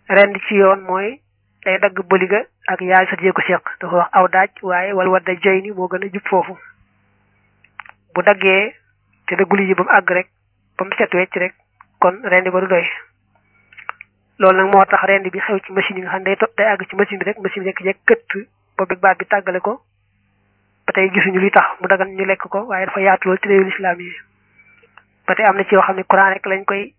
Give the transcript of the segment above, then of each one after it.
rend ci yoon mooy day dagg bëliga ak yaay sa jee ko seq dafa wax aw daaj waaye wala wadda joy ni moo gën a jub foofu bu daggee te dagguli ji ba mu àgg rek ba mu set wecc rek kon rendi ba du doy loolu nag moo tax rendi bi xew ci machine yi nga xam ne day àgg ci machine bi rek machine bi jekk këtt boobu baat bi tàggale ko ba tey gisuñu li tax mu dagan ñu lekk ko waaye dafa yaatu lool ci réewul islam yi ba tey am na ci yoo xam ne courant rek lañ koy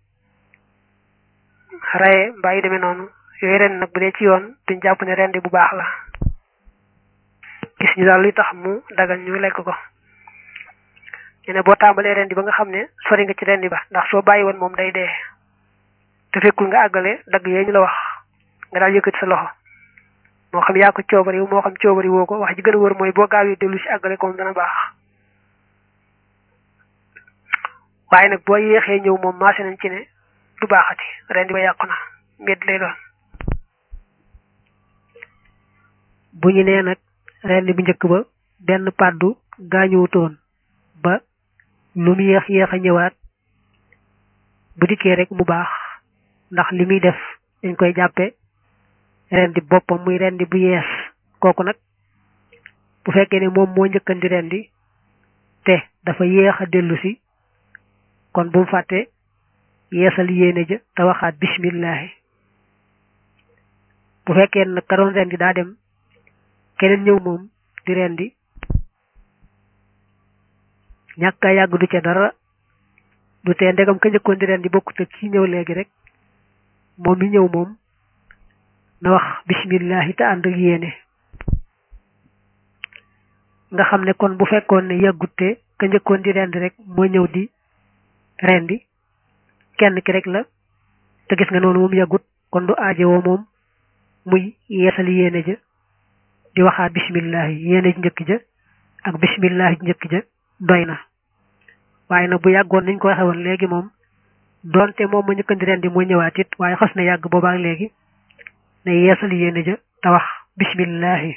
raye mbaa yu demee noonu yooyu ren nag bu dee ci yoon duñ jàpp ne rendi bu baax la gis ñu daal li tax mu dagan ñu lekk ko ñu ne boo tàmbalee rendi ba nga xam ne sori nga ci rendi ba ndax soo bàyyi woon moom day dee te fekkul nga àggale dagg yee ñu la wax nga daal yëkkati sa loxo moo xam yaa ko coobari moo xam coobari woo ko wax ji gën a wër mooy boo gaawee dellu si àggale ko moom dana baax waaye nag boo yéexee ñëw moom maase nañ ci ne du baaxati rendi ba yàqu na mbedd lay doon. bu ñu nee nag rendi bu njëkk ba benn pàddu gaañuwutoon ba lu mu yéex a ñëwaat bu dikkee rek mu baax ndax li muy def dañ koy jàppe rendi boppam muy rendi bu yees kooku nag bu fekkee ne moom moo njëkkandi rendi te dafa yéex a dellu si kon bu mu fàtte yeesal yéene ja te waxaat bismillahi bu fekkee nag ka doon rendi daa dem keneen ñëw moom di rendi ñàkk a yàgg du ca dara du tee ndegam ka njëkkoon di rendi bokkut ak ci ñëw léegi rek moom mi ñëw moom na wax bismillahi te ànd ak yéene nga xam ne kon bu fekkoon ne yàggut te ka njëkkoon di rendi rek moo ñëw di rendi kenn ki rek la te gis nga noonu moom yàggut kon du aajowoo moom muy yeesal yéene ja di waxaat bismillahi yéene ji njëkk ja ak bismillahi ji njëkk ja doy na waaye nag bu yàggoon nañ ko waxe woon léegi moom doonte moom ma njëkkandi rendi moo ñëwaat it waaye xas na yàgg boobaak léegi ne yeesal yéene ja te wax bismillahi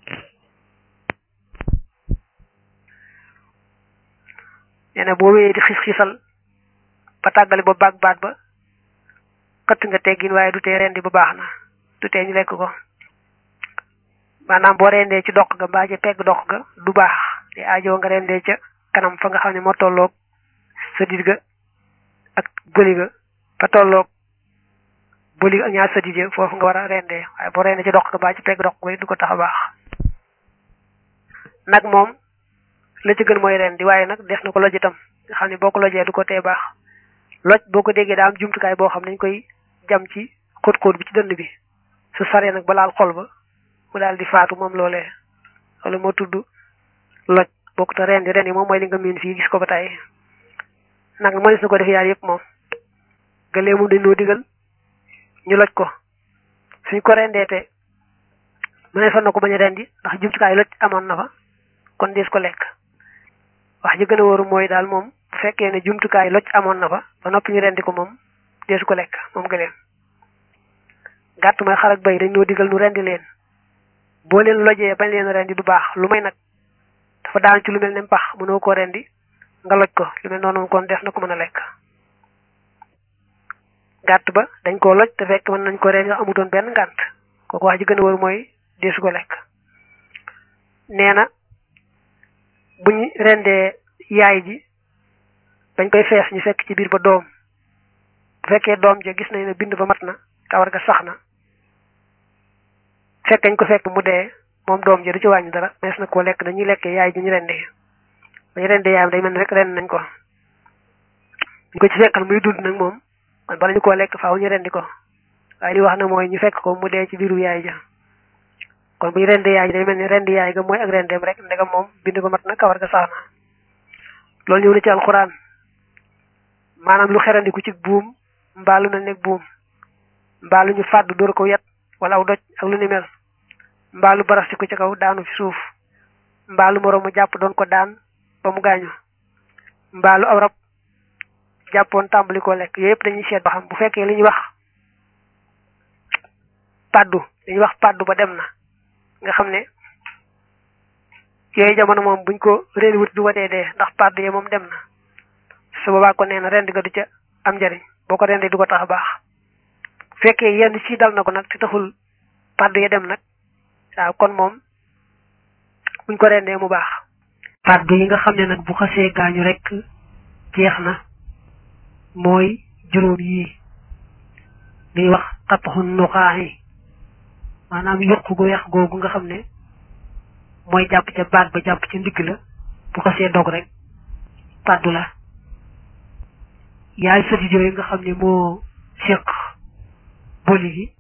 nee na boo wéyee di xiis-xiisal ba tàggale ba baag baat ba xëtt nga teggin waaye du tee rendi ba baax na du tee ñu lekk ko maanaam boo rendee ci doq ga mbaa ca pegg doq ga du baax te aajoo nga rendee ca kanam fa nga xam ne moo tolloog sëdit ga ak bëli ga fa tolloog bëli ga ak ñaar sëdit ya foofu nga war a rendee waaye boo rendee ci doq ga mbaa ci pegg doq ga du ko tax a baax nag moom la ci gën mooy rendi waaye nag def na ko loj itam nga xam ne boo ko lojee du ko tee baax loj boo ko déggee daa am jumtukaay boo xam ne dañ koy jam ci xóot-xóot bi ci dënn bi su saree nag ba laal xol ba mu daal di faatu moom loolee wala moo tudd loj bokku te rendi moom mooy li nga miin fii gis ko ba tey nag mënees na ko def yaar yëpp moom gëlee moom dañ noo digal ñu loj ko suñ ko rendee te mënees na ko bañ a rendi ndax jumtukaay loj amoon na fa kon dees ko lekk wax ji gën a wóoru mooy daal moom bu fekkee ne jumtukaay loj amoon na fa ba noppi ñu rendi ko moom deesu ko lekk moom gëleem gàtt mooy xar ak bay dañ noo digal nu rendi leen boo leen lojee bañ leen rendi du baax lu may nag dafa daan ci lu mel ne pax mënoo koo rendi nga loj ko lu mel noonu kon def na ko mën a lekk gàtt ba dañ koo loj te fekk mën nañ ko rendi nga amutoon benn ngànt kooku wax ji gën a wóor mooy deesu ko lekk nee na bu ñu rendee yaay ji dañ koy fees ñu fekk ci biir ba doom bu fekkee doom ja gis nañ ne bind ba mat na kawar ga sax na fekk dañ ko fekk mu dee moom doom ja du ci wàññi dara mees na koo lekk dañuy lekkee yaay ji ñu rendee dañu rendee yaayam day mel ni rek rend nañ ko ñu ko ci fekkal muy dund nag moom man bala ñu koo lekk faaw ñu rendi ko waaye li wax na mooy ñu fekk ko mu dee ci biiru yaay ja kon bu ñu rendee yaay ji day mel ni rendi yaay ga mooy ak rendeem rek ndegam moom bind ba mat na kawar ga sax na loolu ñëw na ci alxuraan maanaam lu xerandiku ci buum mbaa lu mel ne buum mbaa lu ñu fàdd dóor ko yet wala aw doj ak lu ni mel mbaa lu barastiku ci kaw daanu fi suuf mbaa lu moroom mu jàpp doon ko daan ba mu gaañu mbaa lu aw rab jàppoon tàmbali koo lekk yooyu yëpp dañuy seet ba xam bu fekkee li ñuy wax paddu ba dem na nga xam ne yooyu jamono moom buñ ko réeni wut du watee dee ndax paddu yee moom dem na su boobaa ko nee na rend ga du ca am njariñ boo ko rendee du ko tax a baax fekkee yenn ci dal na ko nag te taxul paddu ya dem nag waaw kon moom buñ ko rendee mu baax. paddu yi nga xam ne nag bu xasee gaañu rek jeex na mooy juróom yi liy wax xattaxu nuqaaxi maanaam yokku gu weex googu nga xam ne mooy jàpp ca baat ba jàpp ca ndigg la bu xasee dog rek paddu la. yaay sëti yooyu nga xam ne moo séq boli gi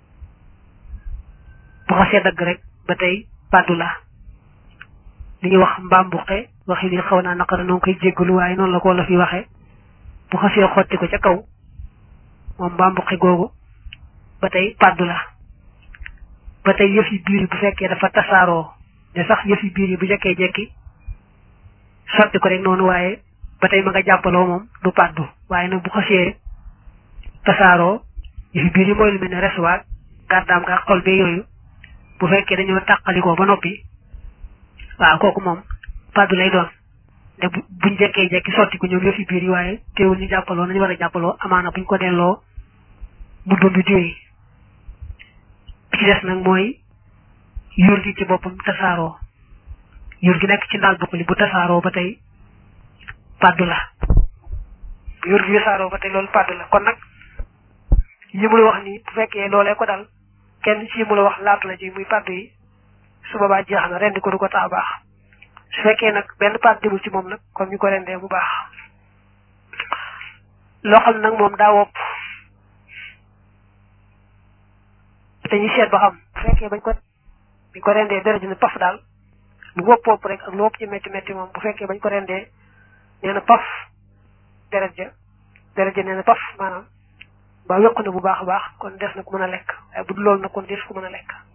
bu xasee dagg rek ba tey paddu la. li ñuy wax mbambuqe waxi ni xaw naa naqara noo ngi koy jéggalu waaye noonu la ko la fi waxe bu xasee xotti ko ca kaw moom mbambuqe googu ba tey paddu la. ba tey yëf yi biir yi bu fekkee dafa tasaaroo de sax yëf yi biir yi bu jekkee jekki sotti ko rek noonu waaye ba tey ma nga jàppaloo moom du paddu waaye nag bu xasee tasaaroo yëf yi biir yi mooy lu mel ne resuwaat gàddaam nga xol bee yooyu bu fekkee dañoo tàqalikoo ba noppi waaw kooku moom paddu lay doon te buñ jekkee jekki sotti ko ñoom yëf yi biir yi waaye teewul ñu jàppaloo nañu war a jàppaloo amaana buñ ko delloo mu dund déey. bi ci des nag mooy yur gi ci boppam tasaaroo yur gi nekk ci ndaal bokkuli bu tasaaroo ba tey paddu la. yur gi tasaaroo ba tey loolu paddu la. kon nag yi mu la wax nii bu fekkee loolee ko dal kenn ci mu la wax laatu la ci muy paddu yi su boobaa jeex na rendi ko du ko tax baax. su fekkee nag benn paddu demul ci moom nag kon ñu ko rendee mu baax. loo xam nag moom daa wopp te ñu seet ba xam bu fekkee bañ ko rendee deret ji ne paf daal lu wopp rek ak lu wopp ci métti métti moom bu fekkee bañ ko rendee nee na paf deret ja nee na paf maanaam ba yokku na bu baax a baax kon des na ko mën a lekk waaye bu dul loolu nag kon des ko mën a lekk.